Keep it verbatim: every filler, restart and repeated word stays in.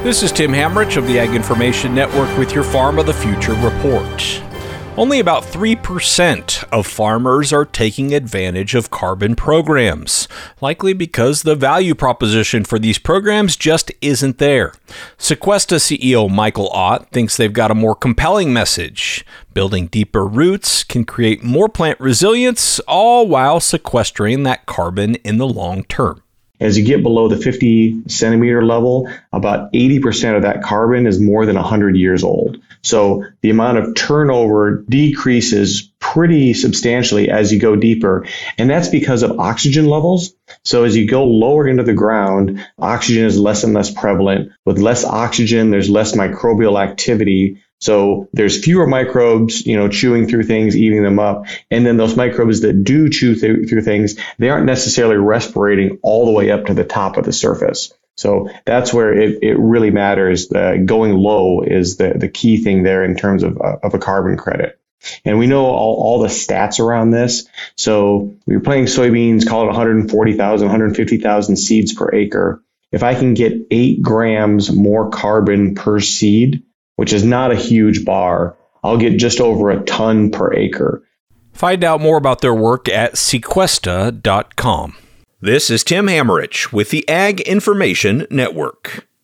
This is Tim Hamrich of the Ag Information Network with your Farm of the Future report. Only about three percent of farmers are taking advantage of carbon programs, likely because the value proposition for these programs just isn't there. Sequesta C E O Michael Ott thinks they've got a more compelling message. Building deeper roots can create more plant resilience, all while sequestering that carbon in the long term. As you get below the fifty centimeter level, about eighty percent of that carbon is more than one hundred years old. So the amount of turnover decreases pretty substantially as you go deeper. And that's because of oxygen levels. So as you go lower into the ground, oxygen is less and less prevalent. With less oxygen, there's less microbial activity. So there's fewer microbes, you know, chewing through things, eating them up. And then those microbes that do chew through, through things, they aren't necessarily respirating all the way up to the top of the surface. So that's where it, it really matters. Uh, going low is the, the key thing there in terms of, uh, of a carbon credit. And we know all, all the stats around this. So we were planting soybeans, call it one hundred forty thousand, one hundred fifty thousand seeds per acre. If I can get eight grams more carbon per seed, which is not a huge bar, I'll get just over a ton per acre. Find out more about their work at sequesta dot com. This is Tim Hamrich with the Ag Information Network.